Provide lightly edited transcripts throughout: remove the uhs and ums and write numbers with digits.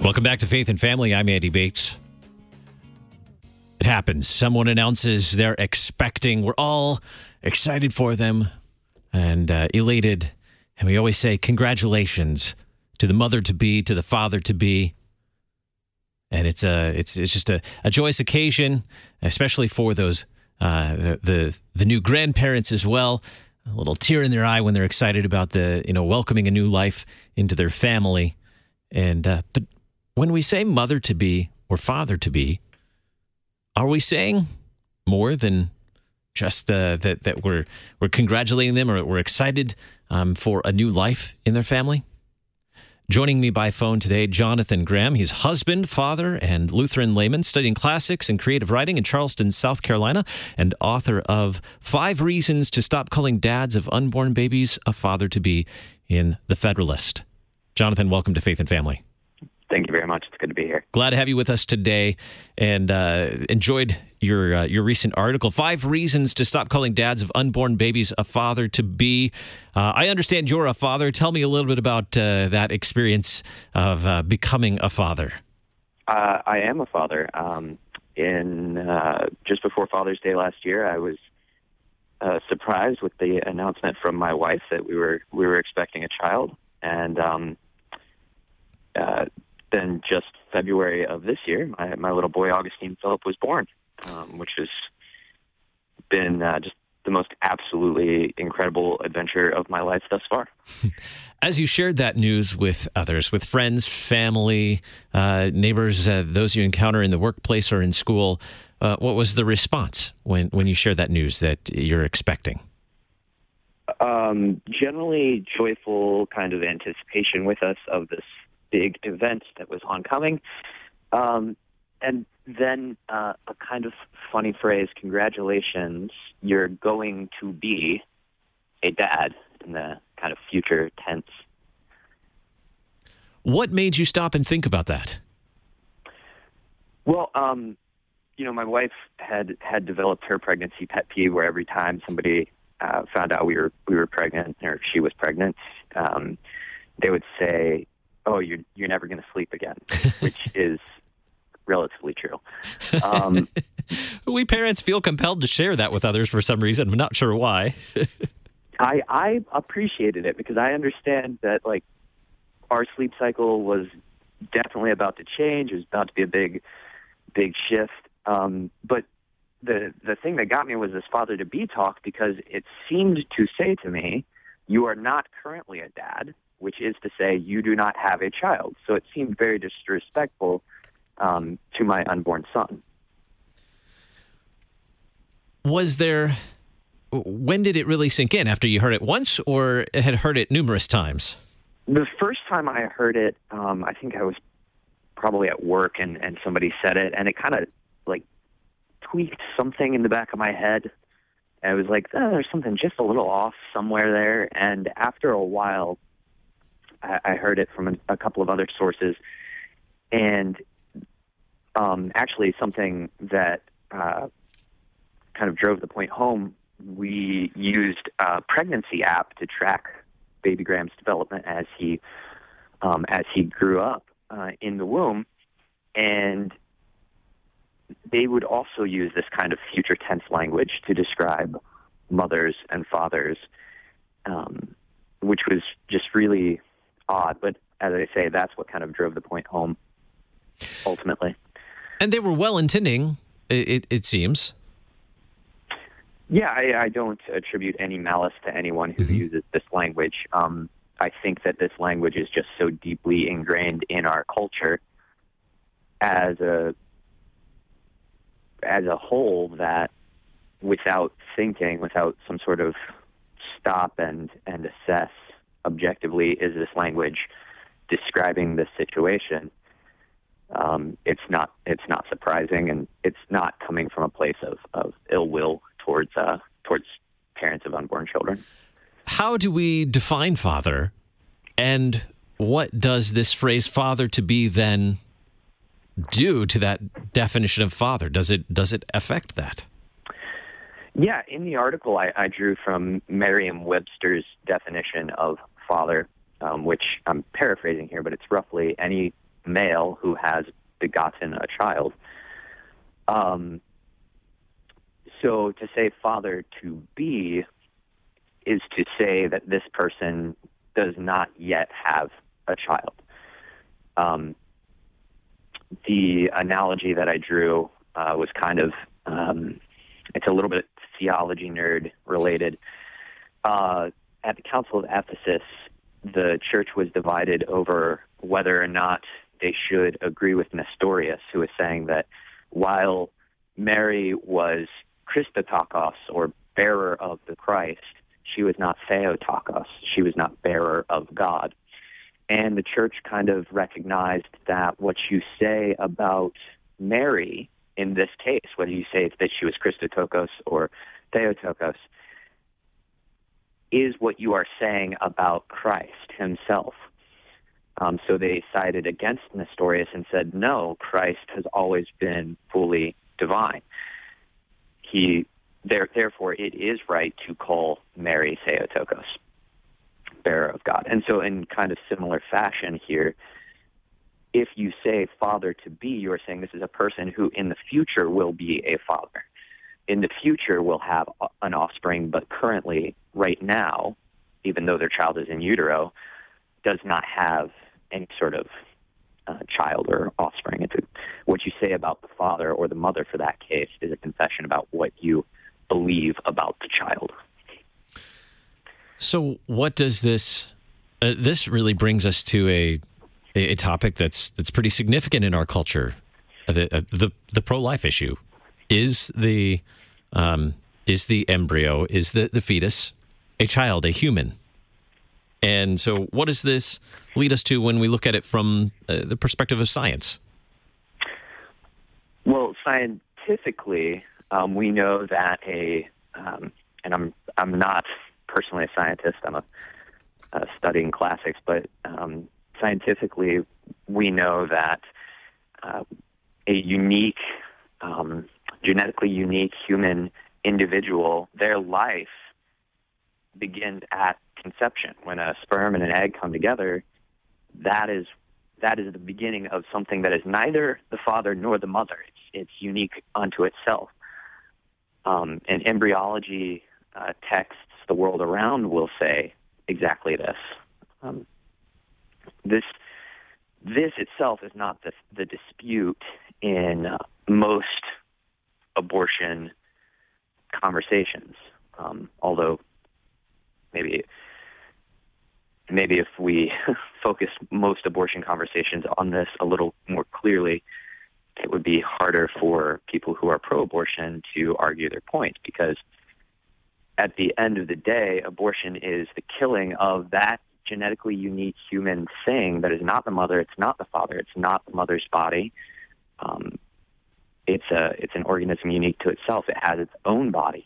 Welcome back to Faith and Family. I'm Andy Bates. It happens. Someone announces they're expecting. We're all excited for them and elated. And we always say congratulations to the mother-to-be, to the father-to-be. And it's just a joyous occasion, especially for those the new grandparents as well. A little tear in their eye when they're excited about welcoming a new life into their family. And but when we say mother-to-be or father-to-be, are we saying more than just that we're congratulating them or we're excited for a new life in their family? Joining me by phone today, Jonathan Graham. He's husband, father, and Lutheran layman, studying classics and creative writing in Charleston, South Carolina, and author of 5 Reasons to Stop Calling Dads of Unborn Babies a Father-to-Be in The Federalist. Jonathan, welcome to Faith and Family. Thank you very much. It's good to be here. Glad to have you with us today, and enjoyed your recent article, 5 Reasons to Stop Calling Dads of Unborn Babies a Father-to-Be. I understand you're a father. Tell me a little bit about that experience of becoming a father. I am a father. Just before Father's Day last year, I was surprised with the announcement from my wife that we were expecting a child, and then just February of this year, my little boy, Augustine Philip, was born, which has been just the most absolutely incredible adventure of my life thus far. As you shared that news with others, with friends, family, neighbors, those you encounter in the workplace or in school, what was the response when you shared that news that you're expecting? Generally joyful kind of anticipation with us of this big event that was oncoming. And then a kind of funny phrase, congratulations, you're going to be a dad, in the kind of future tense. What made you stop and think about that? Well, my wife had developed her pregnancy pet peeve where every time somebody found out we were pregnant or she was pregnant, they would say, "Oh, you're never going to sleep again," which is relatively true. We parents feel compelled to share that with others for some reason. I'm not sure why. I appreciated it because I understand that our sleep cycle was definitely about to change. It was about to be a big shift. But the thing that got me was this father-to-be talk, because it seemed to say to me, you are not currently a dad, which is to say you do not have a child. So it seemed very disrespectful to my unborn son. When did it really sink in? After you heard it once, or had heard it numerous times? The first time I heard it, I think I was probably at work and somebody said it, and it kind of tweaked something in the back of my head. And I was like, there's something just a little off somewhere there. And after a while, I heard it from a couple of other sources. And actually something that kind of drove the point home, we used a pregnancy app to track baby Graham's development as he grew up in the womb. And they would also use this kind of future tense language to describe mothers and fathers, which was just really odd. But as I say, that's what kind of drove the point home ultimately. And they were well-intending, it seems. Yeah, I don't attribute any malice to anyone who uses this language. I think that this language is just so deeply ingrained in our culture as a whole that without thinking, without some sort of stop and assess objectively, is this language describing this situation? It's not surprising, and it's not coming from a place of ill will towards parents of unborn children. How do we define father, and what does this phrase father-to-be then do to that definition of father? Does it affect that? Yeah, in the article I drew from Merriam-Webster's definition of father, which I'm paraphrasing here, but it's roughly any male who has begotten a child. So to say father to be is to say that this person does not yet have a child. The analogy that I drew was kind of, it's a little bit theology nerd related. At the Council of Ephesus, the church was divided over whether or not they should agree with Nestorius, who was saying that while Mary was Christotokos, or bearer of the Christ, she was not Theotokos. She was not bearer of God. And the church kind of recognized that what you say about Mary in this case, whether you say that she was Christotokos or Theotokos, is what you are saying about Christ himself. So they sided against Nestorius and said, no, Christ has always been fully divine. Therefore, it is right to call Mary Theotokos, bearer of God. And so in kind of similar fashion here, if you say father to be, you're saying this is a person who in the future will be a father. In the future will have an offspring, but currently, right now, even though their child is in utero, does not have any sort of child or offspring. What you say about the father or the mother for that case is a confession about what you believe about the child. So what does this this really brings us to a topic that's pretty significant in our culture, the pro-life issue. Is the embryo, is the fetus a child, a human? And so what does this lead us to when we look at it from the perspective of science? Well, scientifically, we know that and I'm not personally a scientist, I'm studying classics, but scientifically, we know that a unique, genetically unique human individual, their life begins at conception. When a sperm and an egg come together, that is the beginning of something that is neither the father nor the mother. It's unique unto itself. And embryology texts the world around will say exactly this. This itself is not the dispute in most abortion conversations, although maybe if we focus most abortion conversations on this a little more clearly, it would be harder for people who are pro-abortion to argue their point, because at the end of the day, abortion is the killing of that genetically unique human thing that is not the mother, it's not the father, it's not the mother's body. It's an organism unique to itself. It has its own body.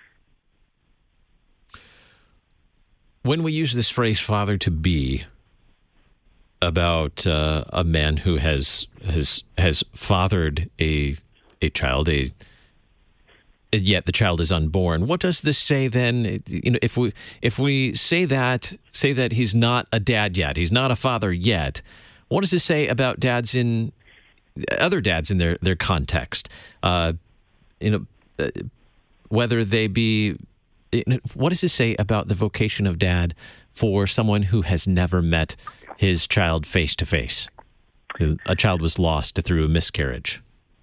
When we use this phrase "father to be" about a man who has fathered a child, yet the child is unborn, what does this say then? You know, if we say that he's not a dad yet, he's not a father yet, what does this say about dads in other dads in their context? Whether they be. What does this say about the vocation of dad for someone who has never met his child face to face? A child was lost through a miscarriage.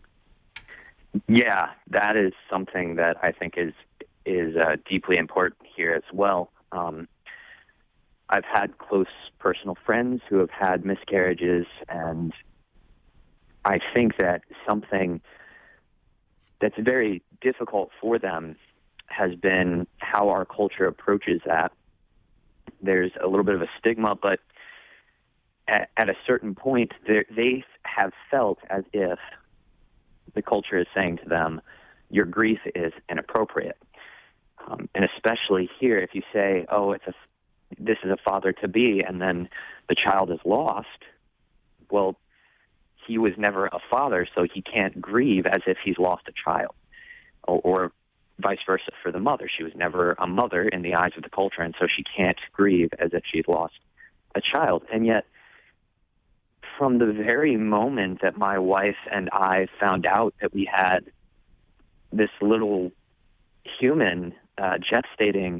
Yeah, that is something that I think is deeply important here as well. I've had close personal friends who have had miscarriages, and I think that something that's very difficult for them has been how our culture approaches that. There's a little bit of a stigma, but at a certain point, they have felt as if the culture is saying to them, your grief is inappropriate. And especially here, if you say, oh, this is a father-to-be, and then the child is lost, well, he was never a father, so he can't grieve as if he's lost a child. Or vice versa for the mother. She was never a mother in the eyes of the culture, and so she can't grieve as if she's lost a child. And yet, from the very moment that my wife and I found out that we had this little human gestating,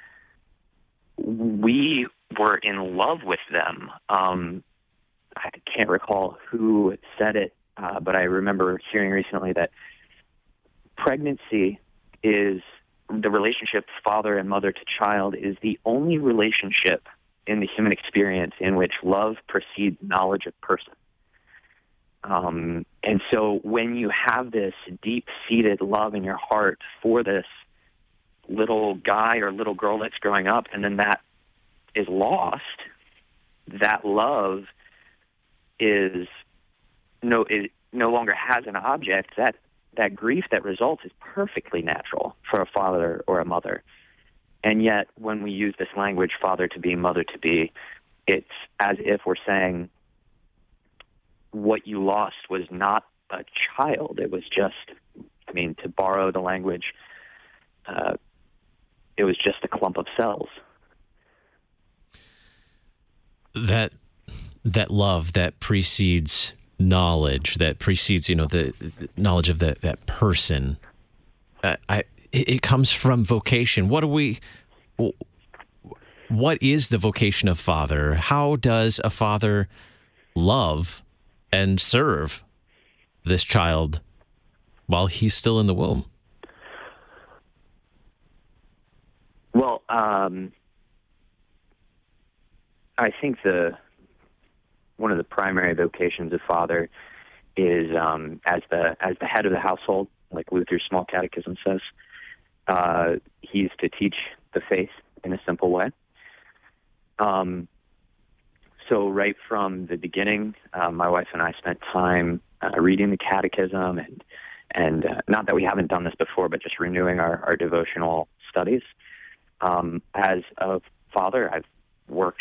we were in love with them. I can't recall who said it, but I remember hearing recently that pregnancy is the relationship father and mother to child is the only relationship in the human experience in which love precedes knowledge of person. And so when you have this deep-seated love in your heart for this little guy or little girl that's growing up, and then that is lost, that love is no longer has an object. That grief that results is perfectly natural for a father or a mother. And yet, when we use this language, father to be, mother to be, it's as if we're saying what you lost was not a child. It was just, to borrow the language, it was just a clump of cells. That love that precedes knowledge, that precedes, the knowledge of that person. It comes from vocation. What is the vocation of father? How does a father love and serve this child while he's still in the womb? Well, I think one of the primary vocations of father is as the head of the household, like Luther's Small Catechism says. He's to teach the faith in a simple way. So right from the beginning, my wife and I spent time reading the Catechism, and not that we haven't done this before, but just renewing our devotional studies. As a father, I've worked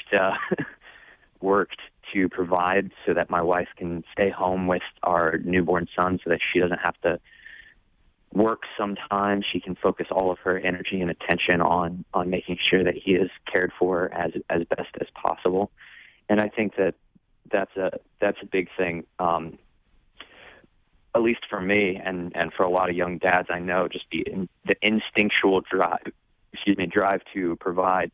to provide so that my wife can stay home with our newborn son so that she doesn't have to work sometimes. She can focus all of her energy and attention on making sure that he is cared for as best as possible. And I think that's a big thing, at least for me and for a lot of young dads I know, just the instinctual drive to provide,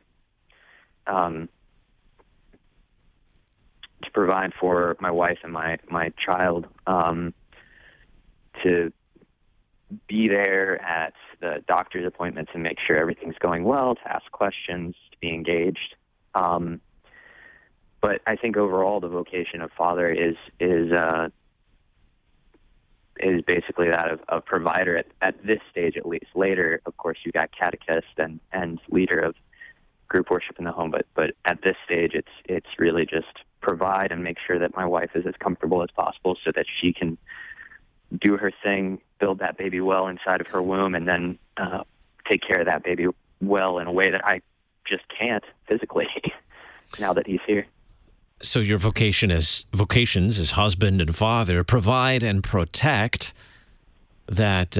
for my wife and my child, to be there at the doctor's appointments and make sure everything's going well, to ask questions, to be engaged. But I think overall the vocation of father is basically that of provider at this stage, at least. Later, of course, you got catechist and leader of group worship in the home, but at this stage, it's really just provide and make sure that my wife is as comfortable as possible so that she can do her thing, build that baby well inside of her womb, and then take care of that baby well in a way that I just can't physically now that he's here. So your vocations as husband and father provide and protect that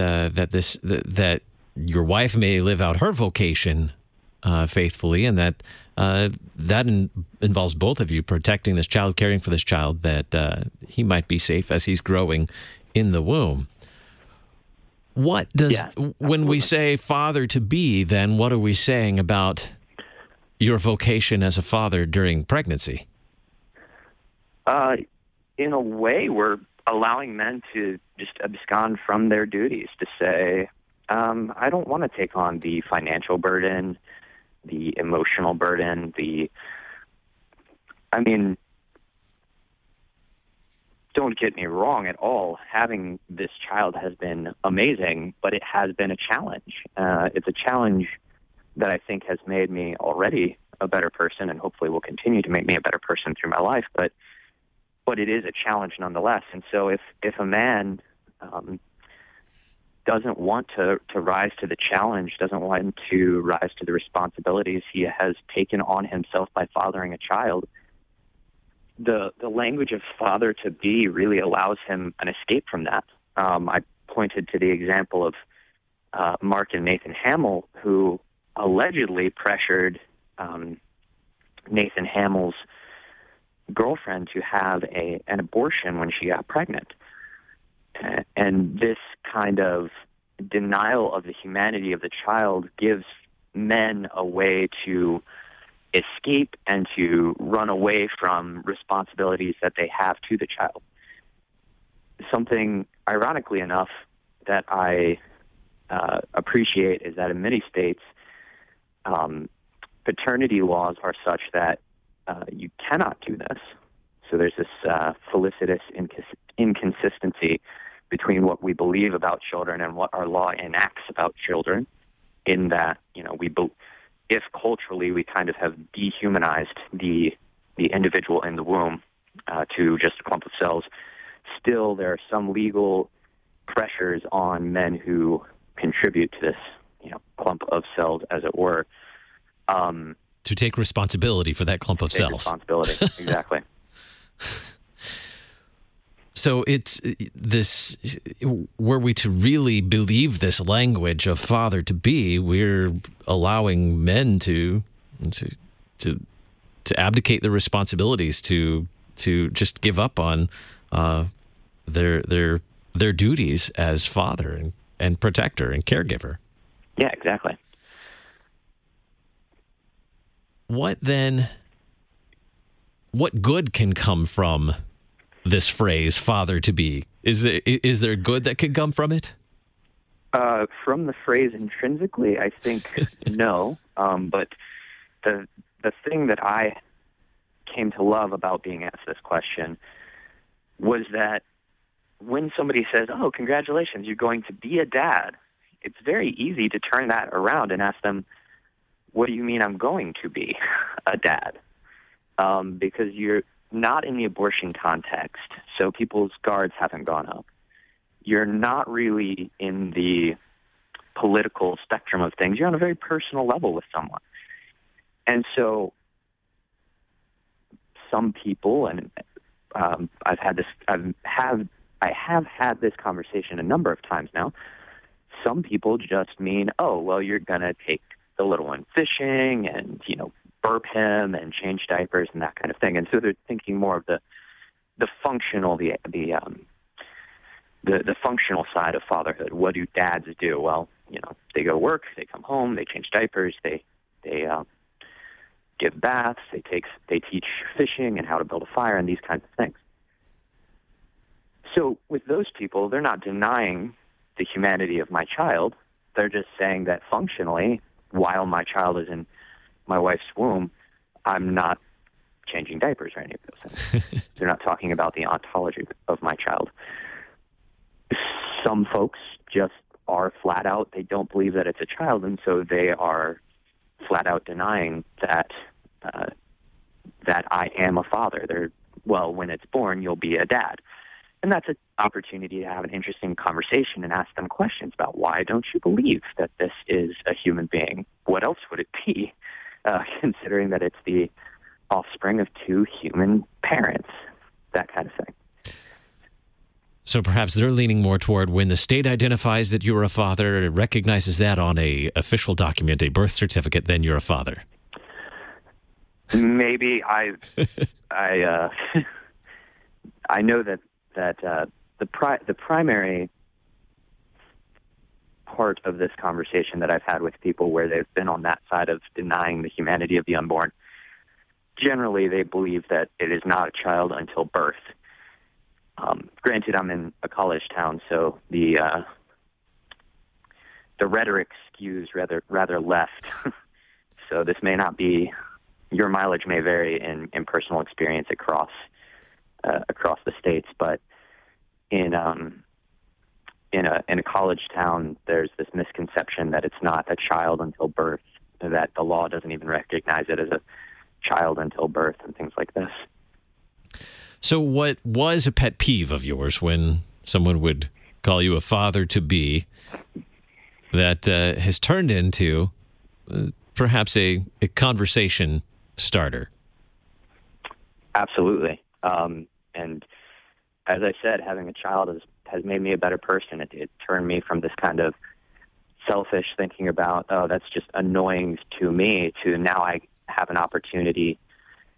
your wife may live out her vocation faithfully, and that involves both of you protecting this child, caring for this child, that he might be safe as he's growing in the womb. What does when we say father to be, then what are we saying about your vocation as a father during pregnancy? In a way, we're allowing men to just abscond from their duties, to say, I don't want to take on the financial burden, the emotional burden, don't get me wrong at all. Having this child has been amazing, but it has been a challenge. It's a challenge that I think has made me already a better person, and hopefully will continue to make me a better person through my life. But it is a challenge nonetheless. And so if a man doesn't want to rise to the challenge, doesn't want to rise to the responsibilities he has taken on himself by fathering a child, the language of father to be really allows him an escape from that. I pointed to the example of Mark and Nathan Hamill, who allegedly pressured Nathan Hamill's girlfriend to have an abortion when she got pregnant. And this kind of denial of the humanity of the child gives men a way to escape and to run away from responsibilities that they have to the child. Something, ironically enough, that I appreciate is that in many states, paternity laws are such that you cannot do this. So there's this felicitous inconsistency between what we believe about children and what our law enacts about children, in that, if culturally we kind of have dehumanized the individual in the womb to just a clump of cells, still there are some legal pressures on men who contribute to this, clump of cells, as it were. To take responsibility for that clump of cells. Responsibility, exactly. So it's this, were we to really believe this language of father to be, we're allowing men to abdicate their responsibilities, to just give up on their duties as father and protector and caregiver. Yeah, exactly. What good can come from this phrase, father to be? Is there good that could come from it? From the phrase intrinsically, I think no. But the thing that I came to love about being asked this question was that when somebody says, "Oh, congratulations, you're going to be a dad," it's very easy to turn that around and ask them, "What do you mean I'm going to be a dad?" Because you're not in the abortion context, so people's guards haven't gone up. You're not really in the political spectrum of things. You're on a very personal level with someone. And so some people, and I have had this conversation a number of times now. Some people just mean, "Oh, well, you're going to take the little one fishing and, burp him and change diapers and that kind of thing." And so they're thinking more of the functional, the functional side of fatherhood. What do dads do? Well, they go to work, they come home, they change diapers, they give baths, they teach fishing and how to build a fire and these kinds of things. So with those people, they're not denying the humanity of my child. They're just saying that functionally, while my child is in my wife's womb, I'm not changing diapers or any of those things. They're not talking about the ontology of my child. Some folks just are flat out, they don't believe that it's a child, and so they are flat out denying that that I am a father. They're, well, when it's born, you'll be a dad. And that's an opportunity to have an interesting conversation and ask them questions about, why don't you believe that this is a human being? What else would it be, considering that it's the offspring of two human parents, that kind of thing. So perhaps they're leaning more toward, when the state identifies that you're a father, it recognizes that on a official document, a birth certificate, then you're a father. Maybe I know that the primary part of this conversation that I've had with people where they've been on that side of denying the humanity of the unborn, generally they believe that it is not a child until birth. Granted, I'm in a college town, so the rhetoric skews rather left. So this may not be, your mileage may vary in personal experience across the states, but in a college town, there's this misconception that it's not a child until birth, that the law doesn't even recognize it as a child until birth, and things like this. So what was a pet peeve of yours when someone would call you a father-to-be that has turned into perhaps a conversation starter? Absolutely. And as I said, having a child has made me a better person. It turned me from this kind of selfish thinking about, oh, that's just annoying to me, to now I have an opportunity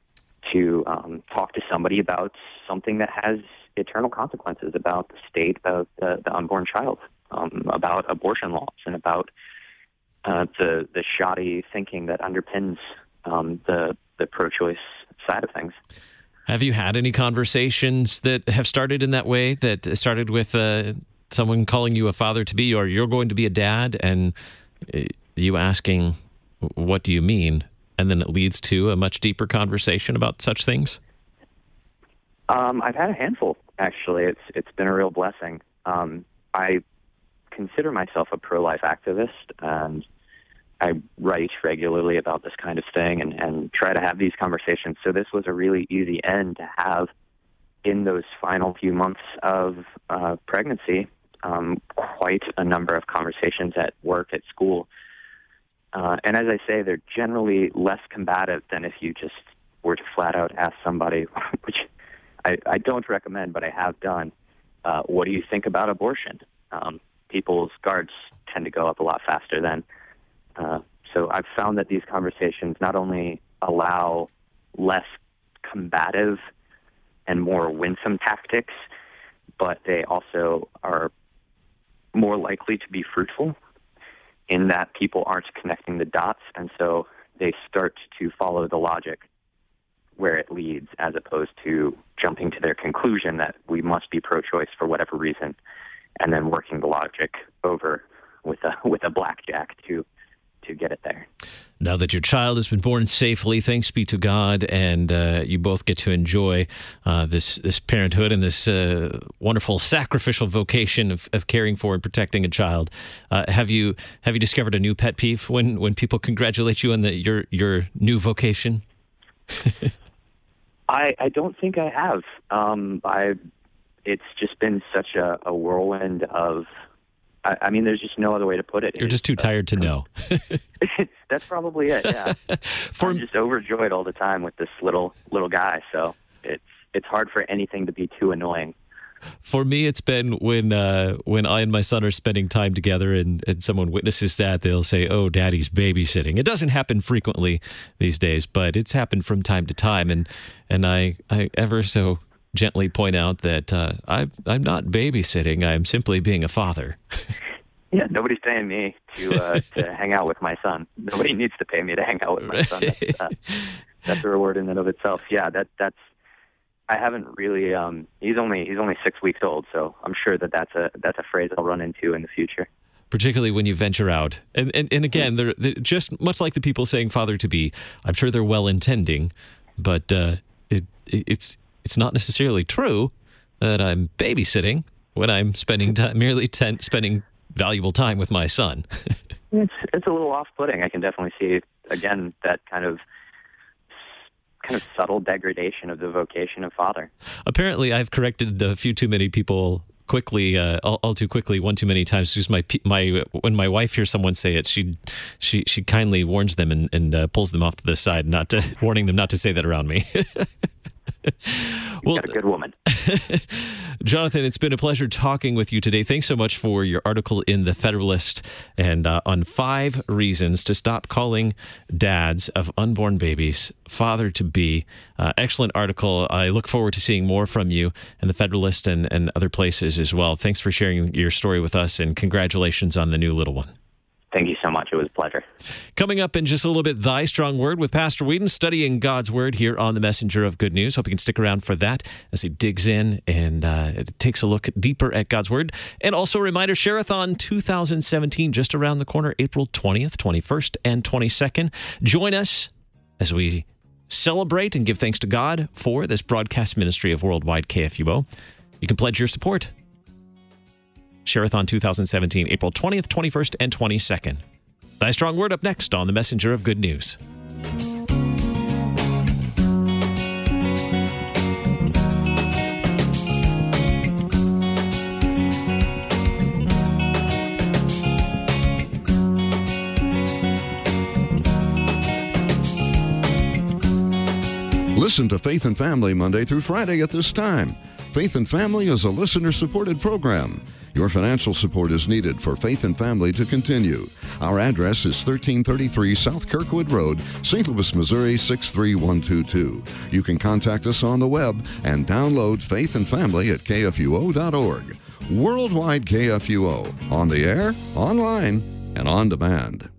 to talk to somebody about something that has eternal consequences, about the state of the unborn child, about abortion laws, and about the shoddy thinking that underpins the pro-choice side of things. Have you had any conversations that have started in that way, that started with someone calling you a father-to-be, or you're going to be a dad, and you asking, what do you mean? And then it leads to a much deeper conversation about such things? I've had a handful, actually. It's been a real blessing. I consider myself a pro-life activist, and I write regularly about this kind of thing and try to have these conversations. So this was a really easy end to have in those final few months of pregnancy. Quite a number of conversations at work, at school. And as I say, they're generally less combative than if you just were to flat out ask somebody, which I don't recommend, but I have done, what do you think about abortion? People's guards tend to go up a lot faster then. So I've found that these conversations not only allow less combative and more winsome tactics, but they also are more likely to be fruitful in that people aren't connecting the dots, and so they start to follow the logic where it leads, as opposed to jumping to their conclusion that we must be pro-choice for whatever reason, and then working the logic over with a blackjack to get it there. Now that your child has been born safely, thanks be to God, and you both get to enjoy this parenthood and this wonderful sacrificial vocation of caring for and protecting a child. Have you discovered a new pet peeve when people congratulate you on your new vocation? I don't think I have. It's just been such a whirlwind of. I mean, there's just no other way to put it. You're just too tired to know. That's probably it, yeah. I'm just overjoyed all the time with this little guy, so it's hard for anything to be too annoying. For me, it's been when I and my son are spending time together and someone witnesses that, they'll say, "Oh, Daddy's babysitting." It doesn't happen frequently these days, but it's happened from time to time, and I ever so gently point out that I'm not babysitting. I'm simply being a father. Yeah, nobody's paying me to hang out with my son. Nobody needs to pay me to hang out with my son. That's a reward in and of itself. Yeah, that's. I haven't really. He's only 6 weeks old, so I'm sure that's a phrase I'll run into in the future. Particularly when you venture out, and again, they're just much like the people saying "father to be." I'm sure they're well intending, but it's not necessarily true that I'm babysitting when I'm spending spending valuable time with my son. It's a little off-putting. I can definitely see, again, that kind of subtle degradation of the vocation of father. Apparently, I've corrected a few too many people quickly, all too quickly, one too many times. Because when my wife hears someone say it, she kindly warns them and pulls them off to the side, warning them not to say that around me. Well, got a good woman. Jonathan, it's been a pleasure talking with you today. Thanks so much for your article in The Federalist and on 5 reasons to stop calling dads of unborn babies father-to-be. Excellent article. I look forward to seeing more from you in The Federalist and other places as well. Thanks for sharing your story with us, and congratulations on the new little one. Thank you so much. It was a pleasure. Coming up in just a little bit, Thy Strong Word with Pastor Whedon, studying God's Word here on the Messenger of Good News. Hope you can stick around for that as he digs in and takes a look deeper at God's Word. And also a reminder, Share-a-thon 2017, just around the corner, April 20th, 21st, and 22nd. Join us as we celebrate and give thanks to God for this broadcast ministry of Worldwide KFUO. You can pledge your support. Share-a-thon 2017, April 20th, 21st, and 22nd. Thy Strong Word up next on the Messenger of Good News. Listen to Faith and Family Monday through Friday at this time. Faith and Family is a listener-supported program. Your financial support is needed for Faith and Family to continue. Our address is 1333 South Kirkwood Road, St. Louis, Missouri 63122. You can contact us on the web and download Faith and Family at kfuo.org. Worldwide KFUO, on the air, online, and on demand.